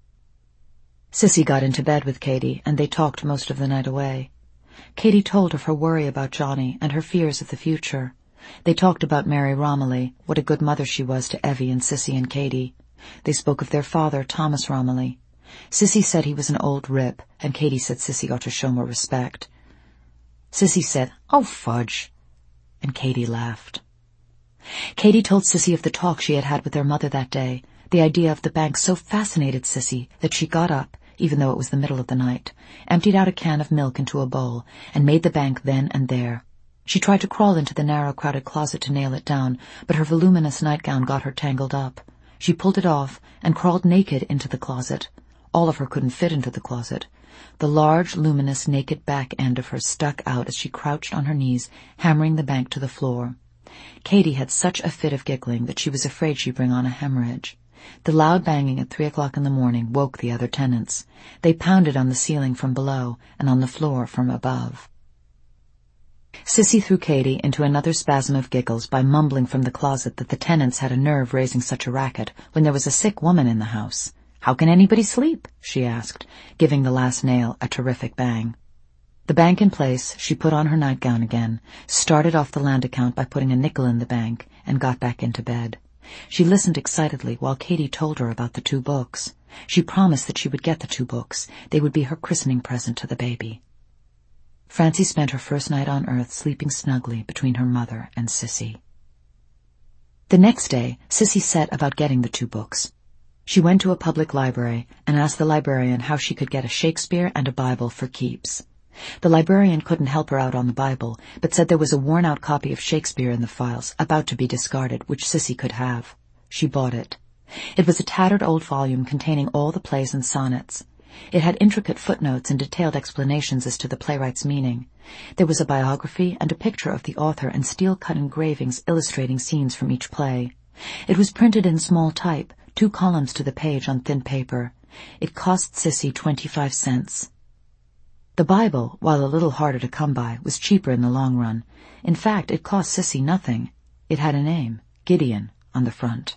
Sissy got into bed with Katie, and they talked most of the night away. Katie told of her worry about Johnny and her fears of the future. They talked about Mary Romilly, what a good mother she was to Evie and Sissy and Katie. They spoke of their father, Thomas Romilly. Sissy said he was an old rip, and Katie said Sissy ought to show more respect. Sissy said, "Oh, fudge," and Katie laughed. Katie told Sissy of the talk she had had with their mother that day. The idea of the bank so fascinated Sissy that she got up, even though it was the middle of the night, emptied out a can of milk into a bowl, and made the bank then and there. She tried to crawl into the narrow, crowded closet to nail it down, but her voluminous nightgown got her tangled up. She pulled it off and crawled naked into the closet. All of her couldn't fit into the closet. The large, luminous, naked back end of her stuck out as she crouched on her knees, hammering the bank to the floor. Katie had such a fit of giggling that she was afraid she'd bring on a hemorrhage. The loud banging at three o'clock in the morning woke the other tenants. They pounded on the ceiling from below and on the floor from above. Sissy threw Katy into another spasm of giggles by mumbling from the closet that the tenants had a nerve raising such a racket when there was a sick woman in the house. "How can anybody sleep?" she asked, giving the last nail a terrific bang. The bank in place, she put on her nightgown again, started off the land account by putting a nickel in the bank, and got back into bed. She listened excitedly while Katy told her about the two books. She promised that she would get the two books. They would be her christening present to the baby. Francie spent her first night on Earth sleeping snugly between her mother and Sissy. The next day, Sissy set about getting the two books. She went to a public library and asked the librarian how she could get a Shakespeare and a Bible for keeps. The librarian couldn't help her out on the Bible, but said there was a worn-out copy of Shakespeare in the files, about to be discarded, which Sissy could have. She bought it. It was a tattered old volume containing all the plays and sonnets. It had intricate footnotes and detailed explanations as to the playwright's meaning. There was a biography and a picture of the author and steel-cut engravings illustrating scenes from each play. It was printed in small type, two columns to the page on thin paper. It cost Sissy twenty-five cents. The Bible, while a little harder to come by, was cheaper in the long run. In fact, it cost Sissy nothing. It had a name, Gideon, on the front.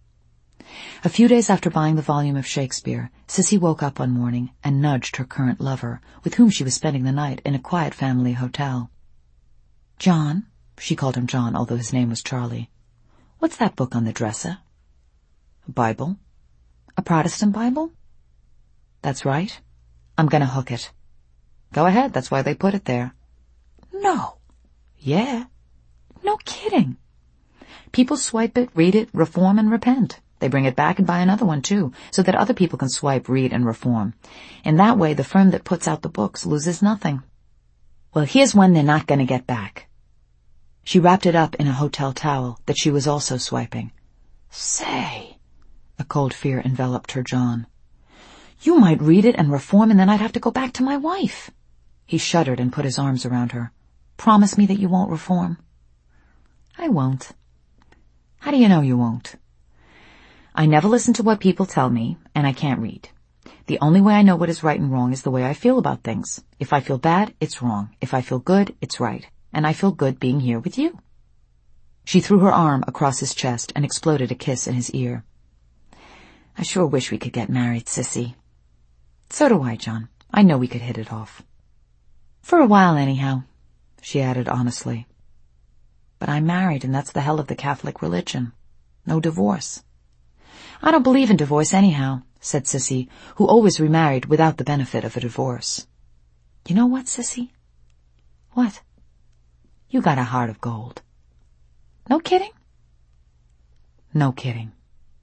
A few days after buying the volume of Shakespeare, Sissy woke up one morning and nudged her current lover, with whom she was spending the night in a quiet family hotel. "John," she called him John, although his name was Charlie, "what's that book on the dresser?" "A Bible." "A Protestant Bible?" "That's right. I'm going to hook it." "Go ahead, that's why they put it there." "No." "Yeah." "No kidding." "People swipe it, read it, reform, and repent. They bring it back and buy another one, too, so that other people can swipe, read, and reform. In that way, the firm that puts out the books loses nothing." "Well, here's one they're not going to get back." She wrapped it up in a hotel towel that she was also swiping. "Say," a cold fear enveloped her John. "You might read it and reform, and then I'd have to go back to my wife." He shuddered and put his arms around her. "Promise me that you won't reform." "I won't." "How do you know you won't?" "I never listen to what people tell me, and I can't read. The only way I know what is right and wrong is the way I feel about things. If I feel bad, it's wrong. If I feel good, it's right. And I feel good being here with you." She threw her arm across his chest and exploded a kiss in his ear. "I sure wish we could get married, Sissy." "So do I, John. I know we could hit it off." "For a while, anyhow," she added honestly. "But I'm married, and that's the hell of the Catholic religion. No divorce." "I don't believe in divorce anyhow," said Sissy, who always remarried without the benefit of a divorce. "You know what, Sissy?" "What?" "You got a heart of gold." "No kidding?" "No kidding."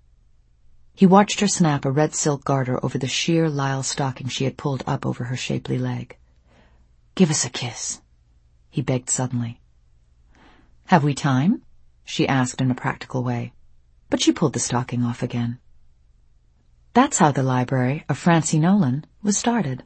He watched her snap a red silk garter over the sheer lisle stocking she had pulled up over her shapely leg. "Give us a kiss," he begged suddenly. "Have we time?" she asked in a practical way, but she pulled the stocking off again. That's how the library of Francie Nolan was started.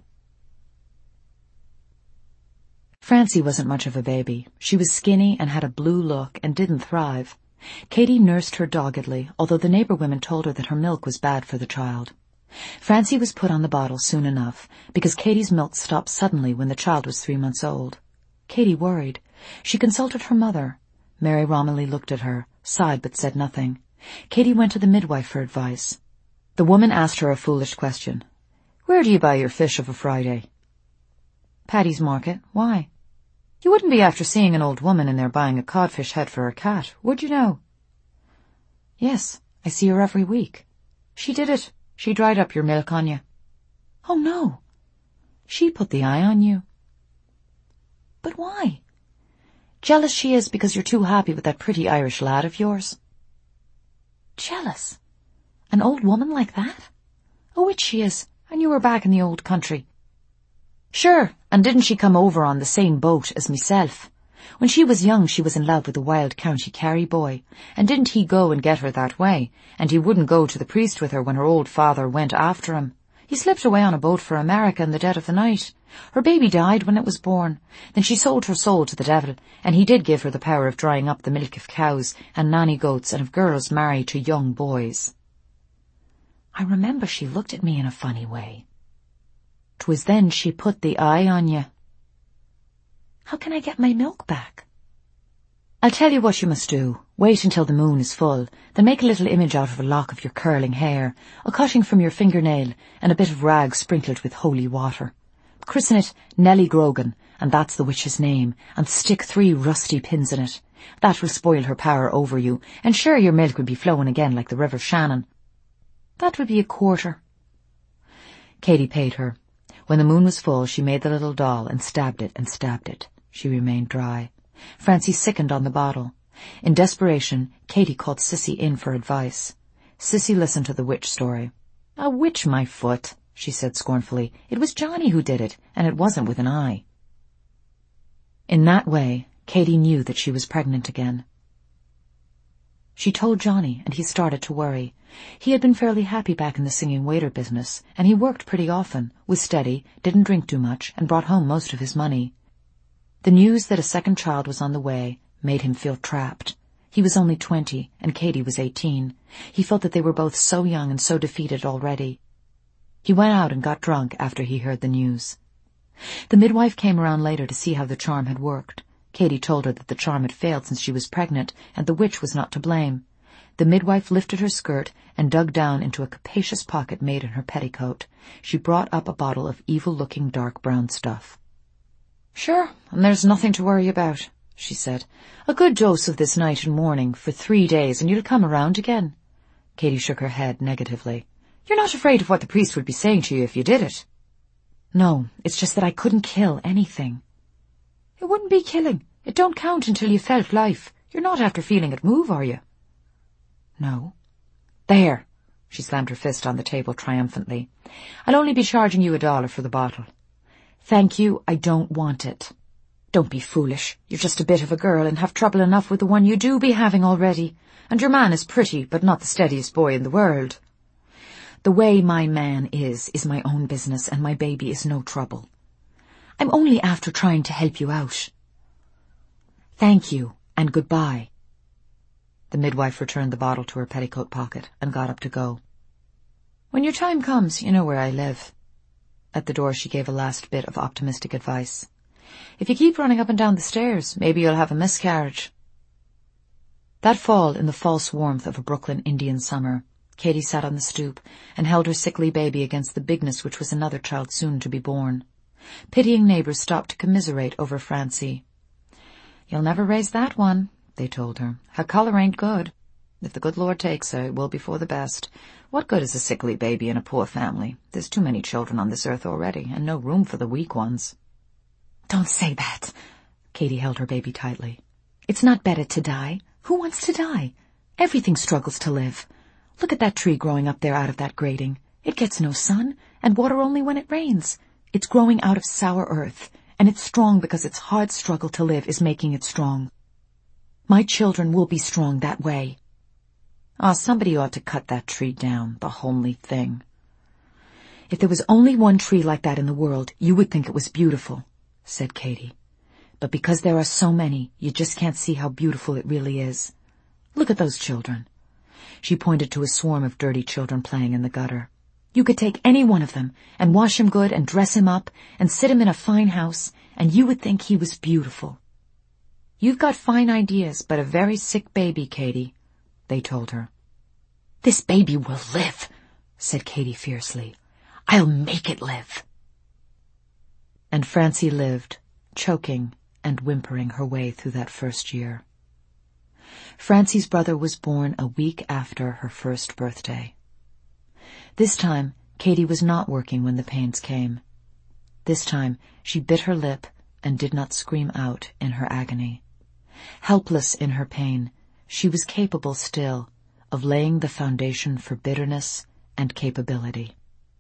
Francie wasn't much of a baby. She was skinny and had a blue look and didn't thrive. Katy nursed her doggedly, although the neighbor women told her that her milk was bad for the child. Francie was put on the bottle soon enough, because Katy's milk stopped suddenly when the child was three months old. Katy worried. She consulted her mother. Mary Romilly looked at her, sighed but said nothing. Katy went to the midwife for advice. The woman asked her a foolish question. "Where do you buy your fish of a Friday?" "Paddy's Market. Why?" "You wouldn't be after seeing an old woman in there buying a codfish head for her cat, would you know?" "Yes, I see her every week." "She did it. She dried up your milk on you." "Oh, no. She put the eye on you." "But why?" "Jealous she is because you're too happy with that pretty Irish lad of yours." "Jealous? An old woman like that? Oh, which she is. I knew her back in the old country." "Sure, and didn't she come over on the same boat as myself? When she was young she was in love with a wild County Kerry boy, and didn't he go and get her that way, and he wouldn't go to the priest with her when her old father went after him. He slipped away on a boat for America in the dead of the night. Her baby died when it was born. Then she sold her soul to the devil, and he did give her the power of drying up the milk of cows and nanny goats and of girls married to young boys." "I remember she looked at me in a funny way." "'Twas then she put the eye on you." How can I get my milk back? I'll tell you what you must do. Wait until the moon is full, then make a little image out of a lock of your curling hair, a cutting from your fingernail, and a bit of rag sprinkled with holy water. Christen it Nellie Grogan, and that's the witch's name, and stick three rusty pins in it. That will spoil her power over you, and sure your milk will be flowing again like the River Shannon. That would be a quarter. Katy paid her. When the moon was full, she made the little doll and stabbed it and stabbed it. She remained dry. Francie sickened on the bottle. In desperation, Katy called Sissy in for advice. Sissy listened to the witch story. A witch, my foot, she said scornfully. It was Johnny who did it, and it wasn't with an eye. In that way, Katy knew that she was pregnant again. She told Johnny, and he started to worry. He had been fairly happy back in the singing waiter business, and he worked pretty often, was steady, didn't drink too much, and brought home most of his money. The news that a second child was on the way made him feel trapped. He was only twenty, and Katy was eighteen. He felt that they were both so young and so defeated already. He went out and got drunk after he heard the news. The midwife came around later to see how the charm had worked. Katy told her that the charm had failed since she was pregnant, and the witch was not to blame. The midwife lifted her skirt and dug down into a capacious pocket made in her petticoat. She brought up a bottle of evil-looking dark brown stuff. "Sure, and there's nothing to worry about," she said. "A good dose of this night and morning for three days, and you'll come around again." Katy shook her head negatively. "You're not afraid of what the priest would be saying to you if you did it?" "No, it's just that I couldn't kill anything." "It wouldn't be killing. It don't count until you felt life. You're not after feeling it move, are you?" "No." "There." She slammed her fist on the table triumphantly. "I'll only be charging you a dollar for the bottle." "Thank you, I don't want it." "Don't be foolish. You're just a bit of a girl and have trouble enough with the one you do be having already. And your man is pretty, but not the steadiest boy in the world." "The way my man is, is my own business, and my baby is no trouble. I'm only after trying to help you out." "Thank you, and goodbye." The midwife returned the bottle to her petticoat pocket and got up to go. "When your time comes, you know where I live." At the door she gave a last bit of optimistic advice. "If you keep running up and down the stairs, maybe you'll have a miscarriage." That fall, in the false warmth of a Brooklyn Indian summer, Katy sat on the stoop and held her sickly baby against the bigness which was another child soon to be born. Pitying neighbours stopped to commiserate over Francie. "You'll never raise that one," they told her. "Her colour ain't good. If the good Lord takes her, it will be for the best. What good is a sickly baby in a poor family? There's too many children on this earth already, and no room for the weak ones." "Don't say that." Katy held her baby tightly. "It's not better to die. Who wants to die? Everything struggles to live. Look at that tree growing up there out of that grating. It gets no sun, and water only when it rains. It's growing out of sour earth, and it's strong because its hard struggle to live is making it strong. My children will be strong that way." "Ah, oh, somebody ought to cut that tree down, the homely thing." "If there was only one tree like that in the world, you would think it was beautiful," said Katy. "But because there are so many, you just can't see how beautiful it really is. Look at those children." She pointed to a swarm of dirty children playing in the gutter. "You could take any one of them and wash him good and dress him up and sit him in a fine house, and you would think he was beautiful." "You've got fine ideas, but a very sick baby, Katy," they told her. "This baby will live," said Katy fiercely. "I'll make it live." And Francie lived, choking and whimpering her way through that first year. Francie's brother was born a week after her first birthday. This time, Katy was not working when the pains came. This time, she bit her lip and did not scream out in her agony. Helpless in her pain, she was capable still of laying the foundation for bitterness and capability.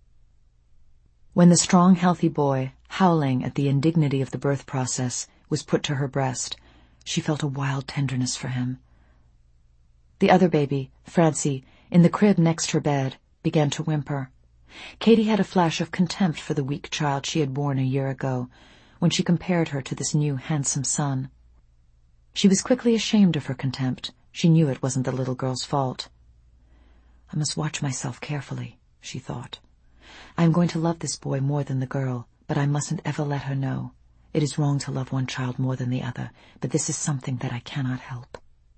When the strong, healthy boy, howling at the indignity of the birth process, was put to her breast, she felt a wild tenderness for him. The other baby, Francie, in the crib next her bed, began to whimper. Katy had a flash of contempt for the weak child she had borne a year ago, when she compared her to this new handsome son. She was quickly ashamed of her contempt. She knew it wasn't the little girl's fault. "I must watch myself carefully," she thought. "I am going to love this boy more than the girl, but I mustn't ever let her know. It is wrong to love one child more than the other, but this is something that I cannot help."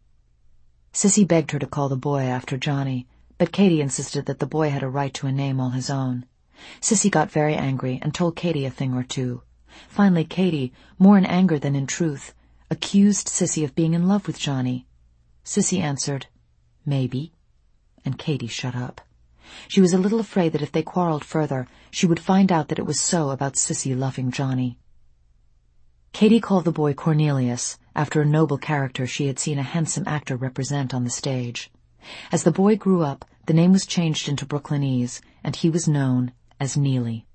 Sissy begged her to call the boy after Johnny, but Katie insisted that the boy had a right to a name all his own. Sissy got very angry and told Katie a thing or two. Finally, Katie, more in anger than in truth, accused Sissy of being in love with Johnny. Sissy answered, "Maybe," and Katie shut up. She was a little afraid that if they quarreled further, she would find out that it was so about Sissy loving Johnny. Katie called the boy Cornelius, after a noble character she had seen a handsome actor represent on the stage. As the boy grew up, the name was changed into Brooklynese, and he was known as Neely.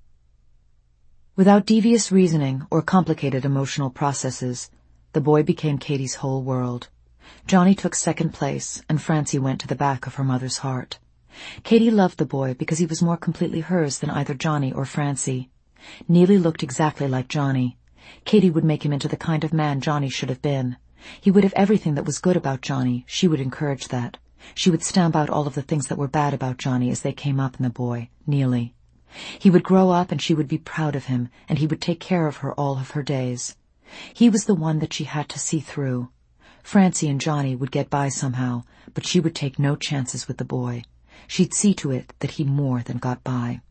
Without devious reasoning or complicated emotional processes, the boy became Katie's whole world. Johnny took second place, and Francie went to the back of her mother's heart. Katie loved the boy because he was more completely hers than either Johnny or Francie. Neely looked exactly like Johnny. Katie would make him into the kind of man Johnny should have been. He would have everything that was good about Johnny. She would encourage that. She would stamp out all of the things that were bad about Johnny as they came up in the boy, Neely. He would grow up and she would be proud of him, and he would take care of her all of her days. He was the one that she had to see through. Francie and Johnny would get by somehow, but she would take no chances with the boy. She'd see to it that he more than got by.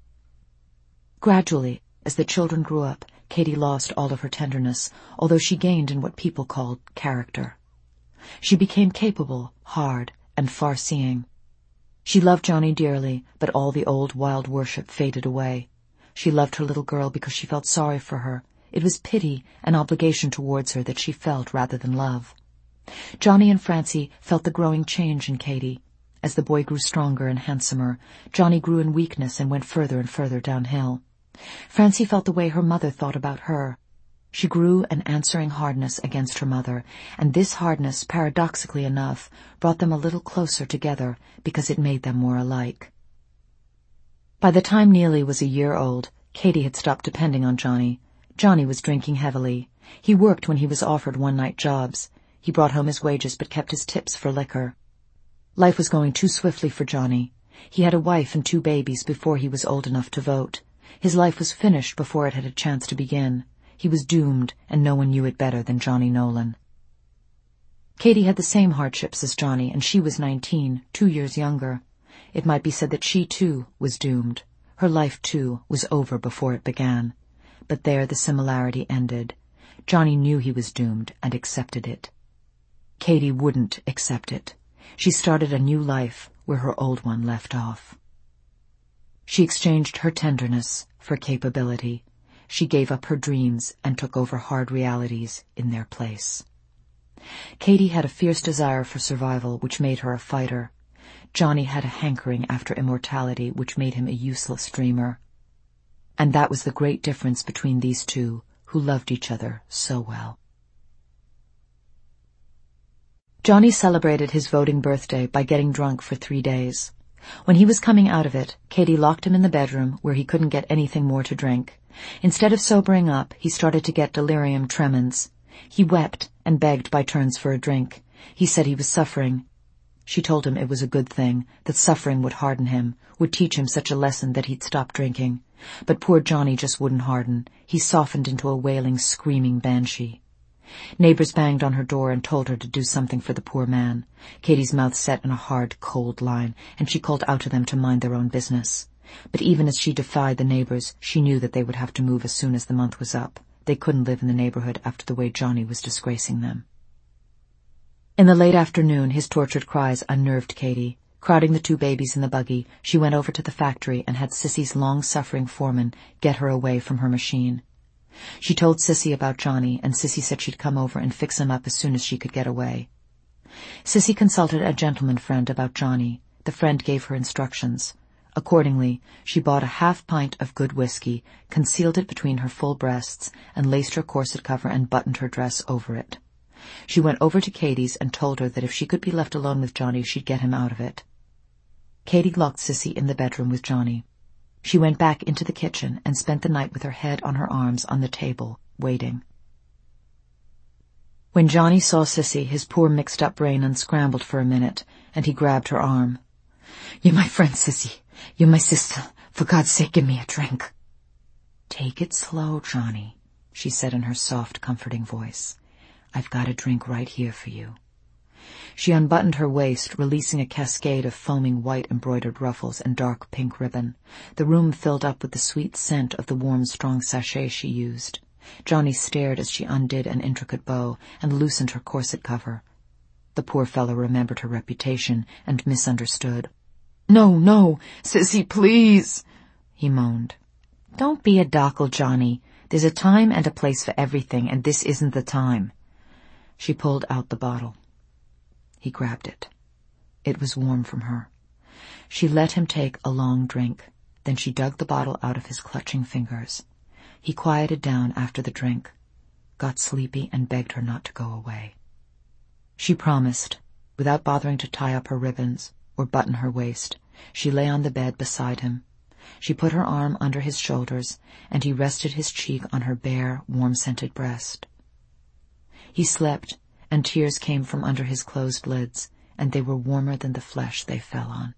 Gradually, as the children grew up, Katie lost all of her tenderness, although she gained in what people called character. She became capable, hard, and far-seeing. She loved Johnny dearly, but all the old wild worship faded away. She loved her little girl because she felt sorry for her. It was pity and obligation towards her that she felt rather than love. Johnny and Francie felt the growing change in Katie. As the boy grew stronger and handsomer, Johnny grew in weakness and went further and further downhill. Francie felt the way her mother thought about her. She grew an answering hardness against her mother, and this hardness, paradoxically enough, brought them a little closer together because it made them more alike. By the time Neely was a year old, Katie had stopped depending on Johnny. Johnny was drinking heavily. He worked when he was offered one-night jobs. He brought home his wages but kept his tips for liquor. Life was going too swiftly for Johnny. He had a wife and two babies before he was old enough to vote. His life was finished before it had a chance to begin. He was doomed, and no one knew it better than Johnny Nolan. Katie had the same hardships as Johnny, and she was nineteen, two years younger. It might be said that she, too, was doomed. Her life, too, was over before it began. But there the similarity ended. Johnny knew he was doomed and accepted it. Katie wouldn't accept it. She started a new life where her old one left off. She exchanged her tenderness for capability. She gave up her dreams and took over hard realities in their place. Katie had a fierce desire for survival, which made her a fighter. Johnny had a hankering after immortality, which made him a useless dreamer. And that was the great difference between these two, who loved each other so well. Johnny celebrated his voting birthday by getting drunk for three days. When he was coming out of it, Katie locked him in the bedroom where he couldn't get anything more to drink. Instead of sobering up, he started to get delirium tremens. He wept and begged by turns for a drink. He said he was suffering. She told him it was a good thing, that suffering would harden him, would teach him such a lesson that he'd stop drinking. But poor Johnny just wouldn't harden. He softened into a wailing, screaming banshee. Neighbors banged on her door and told her to do something for the poor man. Katie's mouth set in a hard, cold line, and she called out to them to mind their own business. But even as she defied the neighbors, she knew that they would have to move as soon as the month was up. They couldn't live in the neighborhood after the way Johnny was disgracing them. In the late afternoon, his tortured cries unnerved Katie. Crowding the two babies in the buggy, she went over to the factory and had Sissy's long-suffering foreman get her away from her machine. She told Sissy about Johnny, and Sissy said she'd come over and fix him up as soon as she could get away. Sissy consulted a gentleman friend about Johnny. The friend gave her instructions. Accordingly, she bought a half pint of good whiskey, concealed it between her full breasts, and laced her corset cover and buttoned her dress over it. She went over to Katie's and told her that if she could be left alone with Johnny, she'd get him out of it. Katie locked Sissy in the bedroom with Johnny. She went back into the kitchen and spent the night with her head on her arms on the table, waiting. When Johnny saw Sissy, his poor mixed-up brain unscrambled for a minute, and he grabbed her arm. "You're my friend, Sissy. You're my sister. For God's sake, give me a drink." "Take it slow, Johnny. she said in her soft, comforting voice. "I've got a drink right here for you." She unbuttoned her waist, releasing a cascade of foaming white embroidered ruffles and dark pink ribbon. The room filled up with the sweet scent of the warm, strong sachet she used. Johnny stared as she undid an intricate bow and loosened her corset cover. The poor fellow remembered her reputation and misunderstood. "No, no, Sissy, please," he moaned. "Don't be a dockle, Johnny. There's a time and a place for everything, and this isn't the time." She pulled out the bottle. He grabbed it. It was warm from her. She let him take a long drink. Then she dug the bottle out of his clutching fingers. He quieted down after the drink, got sleepy, and begged her not to go away. She promised, without bothering to tie up her ribbons or button her waist. She lay on the bed beside him. She put her arm under his shoulders, and he rested his cheek on her bare, warm-scented breast. He slept, and tears came from under his closed lids, and they were warmer than the flesh they fell on.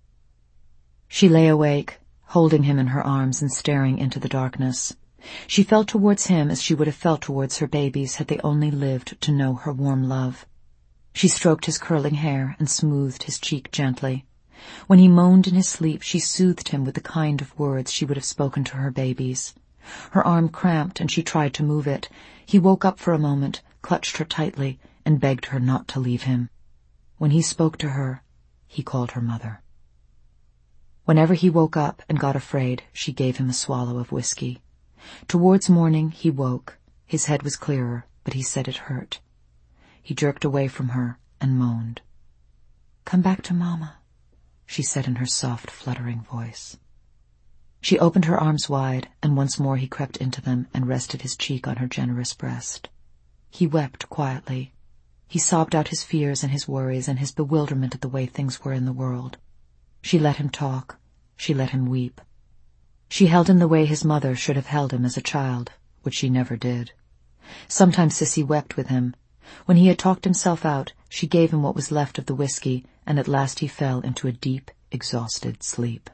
She lay awake, holding him in her arms and staring into the darkness. She felt towards him as she would have felt towards her babies had they only lived to know her warm love. She stroked his curling hair and smoothed his cheek gently. When he moaned in his sleep, she soothed him with the kind of words she would have spoken to her babies. Her arm cramped, and she tried to move it. He woke up for a moment, clutched her tightly, and begged her not to leave him. When he spoke to her, he called her mother. Whenever he woke up and got afraid, she gave him a swallow of whiskey. Towards morning he woke. His head was clearer, but he said it hurt. He jerked away from her and moaned. "Come back to Mama," she said in her soft, fluttering voice. She opened her arms wide, and once more he crept into them and rested his cheek on her generous breast. He wept quietly. He sobbed out his fears and his worries and his bewilderment at the way things were in the world. She let him talk. She let him weep. She held him the way his mother should have held him as a child, which she never did. Sometimes Sissy wept with him. When he had talked himself out, she gave him what was left of the whiskey, and at last he fell into a deep, exhausted sleep.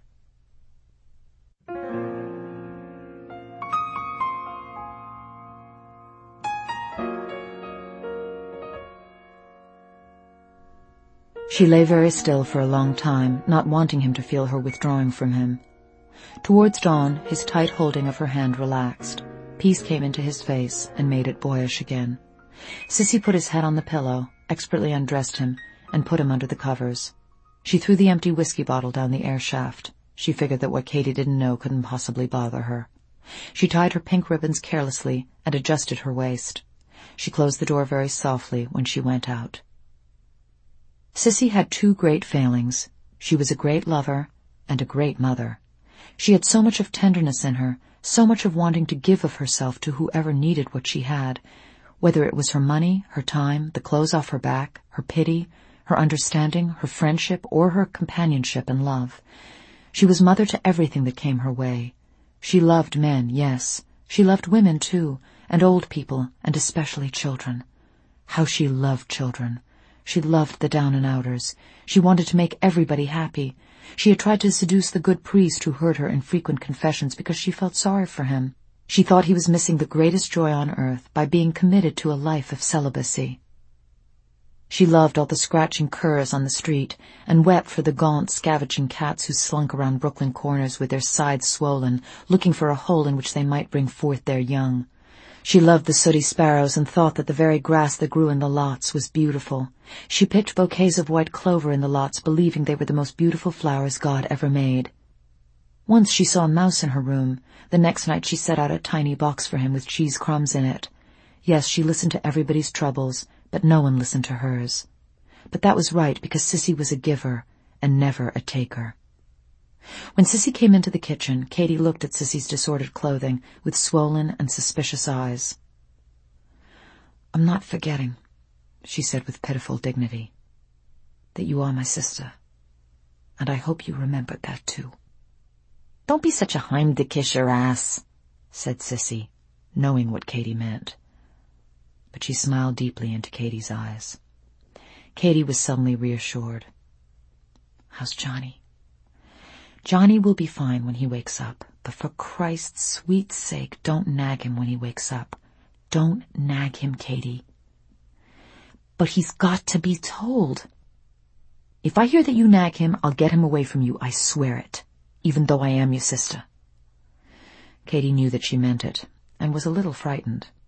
She lay very still for a long time, not wanting him to feel her withdrawing from him. Towards dawn, his tight holding of her hand relaxed. Peace came into his face and made it boyish again. Sissy put his head on the pillow, expertly undressed him, and put him under the covers. She threw the empty whiskey bottle down the air shaft. She figured that what Katie didn't know couldn't possibly bother her. She tied her pink ribbons carelessly and adjusted her waist. She closed the door very softly when she went out. Sissy had two great failings. She was a great lover and a great mother. She had so much of tenderness in her, so much of wanting to give of herself to whoever needed what she had, whether it was her money, her time, the clothes off her back, her pity, her understanding, her friendship, or her companionship and love. She was mother to everything that came her way. She loved men, yes. She loved women, too, and old people, and especially children. How she loved children. She loved the down-and-outers. She wanted to make everybody happy. She had tried to seduce the good priest who heard her infrequent confessions because she felt sorry for him. She thought he was missing the greatest joy on earth by being committed to a life of celibacy. She loved all the scratching curs on the street and wept for the gaunt, scavenging cats who slunk around Brooklyn corners with their sides swollen, looking for a hole in which they might bring forth their young. She loved the sooty sparrows and thought that the very grass that grew in the lots was beautiful. She picked bouquets of white clover in the lots, believing they were the most beautiful flowers God ever made. Once she saw a mouse in her room. The next night she set out a tiny box for him with cheese crumbs in it. Yes, she listened to everybody's troubles, but no one listened to hers. But that was right, because Sissy was a giver and never a taker. When Sissy came into the kitchen, Katie looked at Sissy's disordered clothing with swollen and suspicious eyes. "I'm not forgetting," she said with pitiful dignity, "that you are my sister, and I hope you remembered that too." "Don't be such a Heimdekischer ass," said Sissy, knowing what Katie meant. But she smiled deeply into Katie's eyes. Katie was suddenly reassured. "How's Johnny?" "Johnny will be fine when he wakes up. But for Christ's sweet sake, don't nag him when he wakes up. Don't nag him, Katie. But he's got to be told. If I hear that you nag him, I'll get him away from you, I swear it, even though I am your sister. Katie knew that she meant it, and was a little frightened.